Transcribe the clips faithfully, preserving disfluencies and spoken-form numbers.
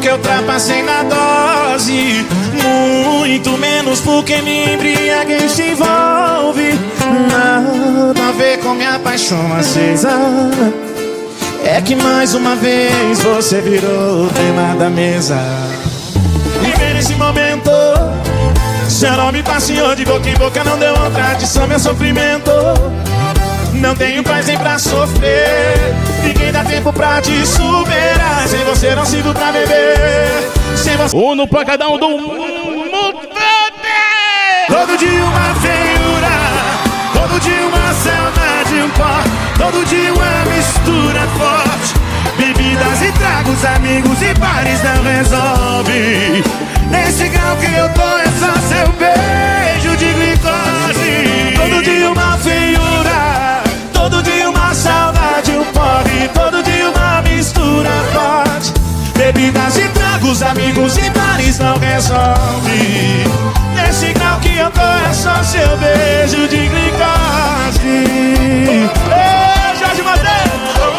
porque eu ultrapassei na dose, muito menos porque me embriaguei se envolve. Nada a ver com minha paixão acesa, é que mais uma vez você virou o tema da mesa. Viver nesse momento, seu nome passeou de boca em boca, não deu outra adição meu sofrimento. Não tenho paz nem pra sofrer, ninguém dá tempo pra te superar. Sem você não sirvo pra beber, sem você... Um no pancadão do Mutante. Todo dia uma feiura, todo dia uma saudade, um pó, todo dia uma mistura forte. Bebidas e tragos, amigos e bares não resolve. Nesse grau que eu tô é só seu beijo de glicose. Todo dia uma feiura, todo dia uma saudade, um porre, todo dia uma mistura forte. Bebidas e tragos, amigos e bares não resolve. Nesse grau que eu tô é só seu beijo de glicose. Ei, Jorge Mateus!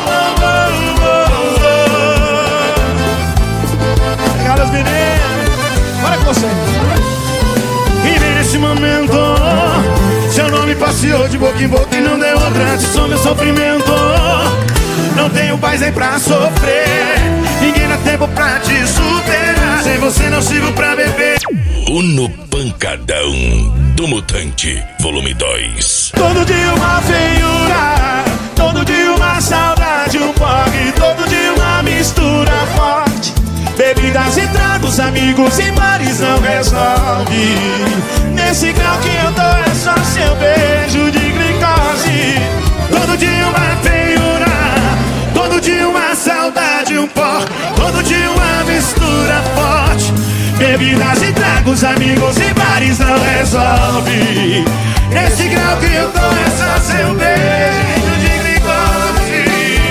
Obrigado, as meninas. Bora com você. E vem nesse momento, seu nome passeou de boca em boca e não deu outra adição meu sofrimento. Não tenho paz nem pra sofrer, ninguém dá tempo pra te superar. Sem você não sirvo pra beber. Uno Pancadão do Mutante, volume dois. Todo dia uma feiura, todo dia uma saudade, um porre, todo dia uma mistura forte. Bebidas e tragos, amigos e bares não resolve. Nesse grau que eu tô é só seu beijo de glicose. Todo dia uma feiura, todo dia uma saudade, um pó, todo dia uma mistura forte. Bebidas e tragos, amigos e bares não resolve. Nesse grau que eu tô é só seu beijo de glicose.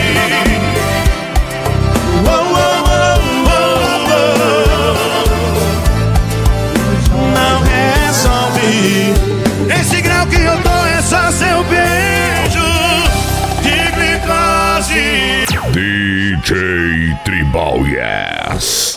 Oh, oh, oh, oh, oh. Não resolve. Nesse grau que eu tô é só seu beijo de glicose. D J Tribal Yes.